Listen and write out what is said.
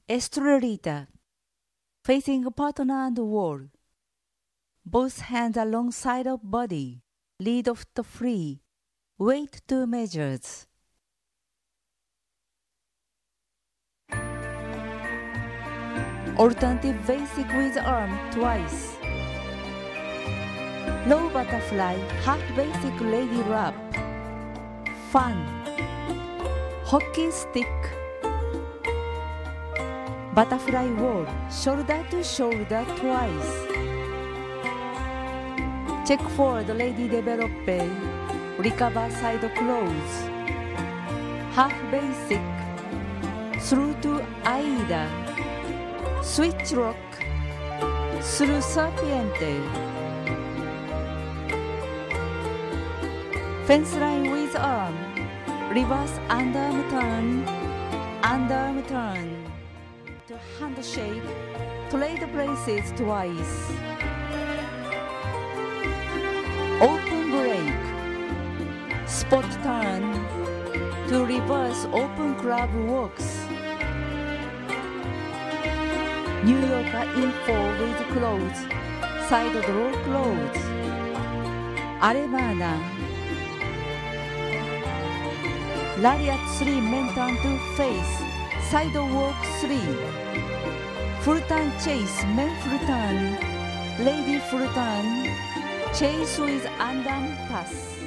Estrellita, facing a partner and wall. Both hands alongside of body, lead of the free, weight 2 measures. Alternative basic with arm twice. Low butterfly, half basic lady wrap. Fun. Hockey stick. Butterfly wall, shoulder to shoulder twice. Check for the lady developpe. Recover side close. Half basic. Through to Aida. Switch rock. Through serpiente. Fence line with arm. Reverse underarm turn. Underarm turn. To handshake. Trade places twice. Open break. Spot turn. To reverse open club walks. New Yorker info with close. Side draw close. Alemana. Lariat 3 men turn to face. Side walk 3. Full turn chase, men full turn. Lady full turn. Chase with underarm pass.